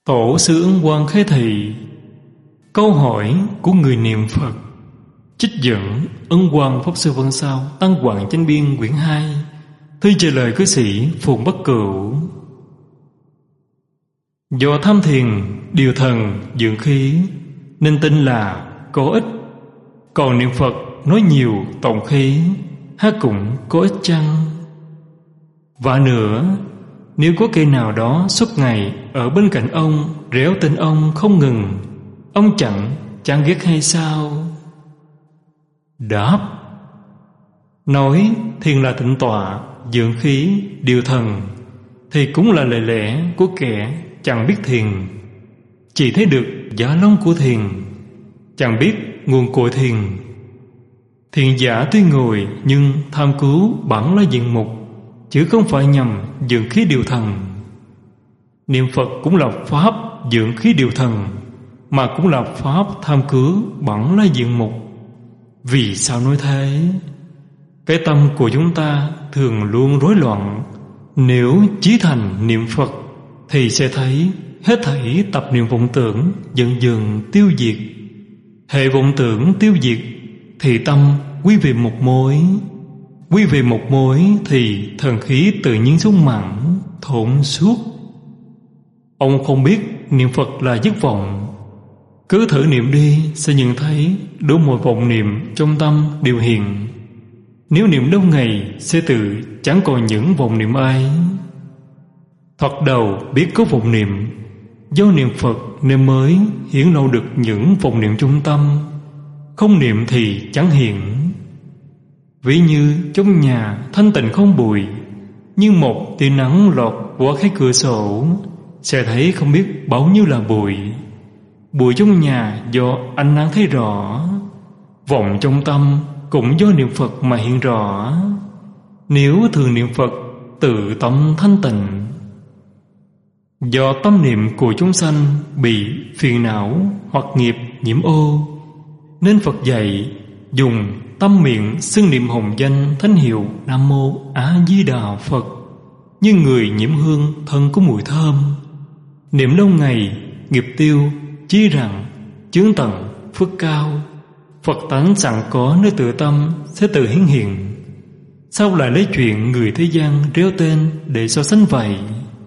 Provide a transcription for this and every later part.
Tổ sư Ấn Quang khai thị. Câu hỏi của người niệm Phật. Trích dẫn Ấn Quang Pháp Sư Văn Sao Tăng Quảng Chánh Biên quyển 2. Thư trả lời cư sĩ Phùng Bất Cửu. Do tham thiền, điều thần, dưỡng khí nên tin là có ích. Còn niệm Phật nói nhiều tổng khí, há cũng có ích chăng? Và nữa, nếu có cây nào đó suốt ngày ở bên cạnh ông réo tên ông không ngừng, ông chẳng chán ghét hay sao? Đáp: nói thiền là tịnh tọa, dưỡng khí, điều thần thì cũng là lời lẽ của kẻ chẳng biết thiền, chỉ thấy được giá long của thiền, chẳng biết nguồn cội thiền. Thiền giả tuy ngồi nhưng tham cứu bản là diện mục, chứ không phải nhằm dưỡng khí điều thần. Niệm Phật cũng là pháp dưỡng khí điều thần, mà cũng là pháp tham cứu bản là diện mục. Vì sao nói thế? Cái tâm của chúng ta thường luôn rối loạn. Nếu chí thành niệm Phật thì sẽ thấy hết thảy tập niệm vọng tưởng dần dần tiêu diệt. Hệ vọng tưởng tiêu diệt thì tâm quy về một mối. Quy về một mối thì thần khí tự nhiên sung mãn thổn suốt. Ông không biết niệm Phật là dứt vọng, cứ thử niệm đi sẽ nhận thấy đủ mọi vọng niệm trong tâm đều hiện. Nếu niệm lâu ngày sẽ tự chẳng còn những vọng niệm ấy. Thoạt đầu biết có vọng niệm, do niệm Phật nên mới hiển lộ được những vọng niệm trung tâm. Không niệm thì chẳng hiện. Ví như trong nhà thanh tịnh không bụi, nhưng một tia nắng lọt qua cái cửa sổ sẽ thấy không biết bao nhiêu là bụi. Bụi trong nhà do ánh nắng thấy rõ, vọng trong tâm cũng do niệm Phật mà hiện rõ. Nếu thường niệm Phật tự tâm thanh tịnh, do tâm niệm của chúng sanh bị phiền não hoặc nghiệp nhiễm ô, nên Phật dạy dùng tâm miệng xưng niệm hồng danh thánh hiệu Nam Mô A Di Đà Phật, như người nhiễm hương thân có mùi thơm. Niệm lâu ngày nghiệp tiêu, chí rằng chướng tận phước cao. Phật tánh sẵn có nơi tự tâm sẽ tự hiển hiện. Sao lại lấy chuyện người thế gian réo tên để so sánh vậy?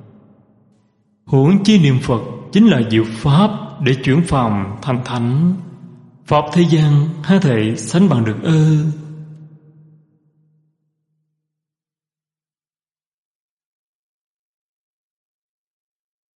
Huống chi niệm Phật chính là diệu pháp để chuyển phàm thành thánh. Pháp thế gian há thể sánh bằng được ư?